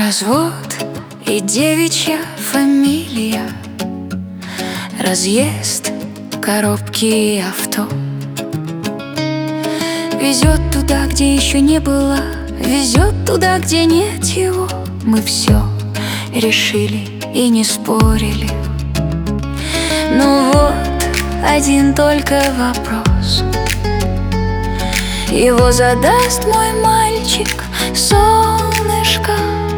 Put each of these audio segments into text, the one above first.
Развод и девичья фамилия, разъезд, коробки и авто. Везет туда, где еще не было, везет туда, где нет его. Мы все решили и не спорили. Ну вот, один только вопрос. Его задаст мой мальчик, солнышко.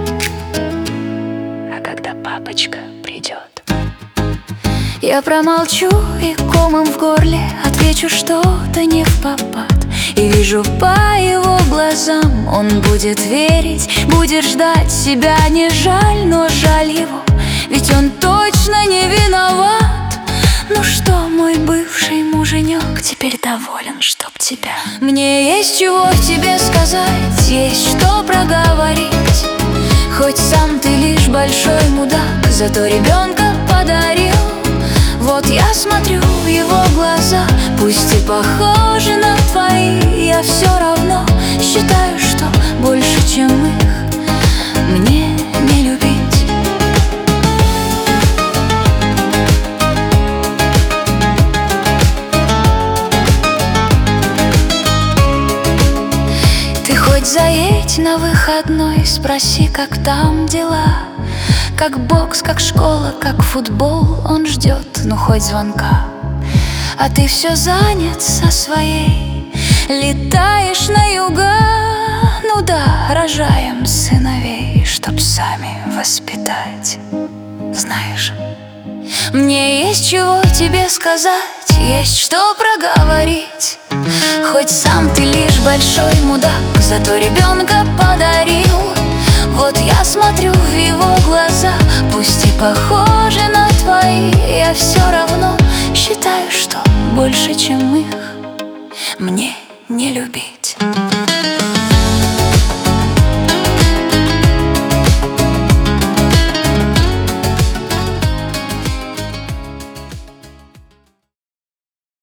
А когда папочка придет, я промолчу и комом в горле отвечу что-то не впопад. И вижу по его глазам, он будет верить, будет ждать себя. Не жаль, но жаль его, ведь он точно не виноват. Ну что, мой бывший муженек, теперь доволен, чтоб тебя. Мне есть чего тебе сказать, есть что проговорить. Хоть сам ты лишь большой мудак, зато ребенка подарил. Вот я смотрю в его глаза, пусть и похожи на твои, я все равно считаю, что больше, чем их, мне не любить. Ты хоть заедь на выходной, спроси, как там дела. Как бокс, как школа, как футбол, он ждет, ну хоть звонка. А ты все занят со своей, летаешь на юга. Ну да, рожаем сыновей, чтоб сами воспитать. Знаешь, мне есть чего тебе сказать, есть что проговорить. Хоть сам ты лишь большой мудак, зато ребенка подарил. Вот я смотрю в его глаза, пусть и похожи на твои, я все равно считаю, что больше, чем их, мне не любить.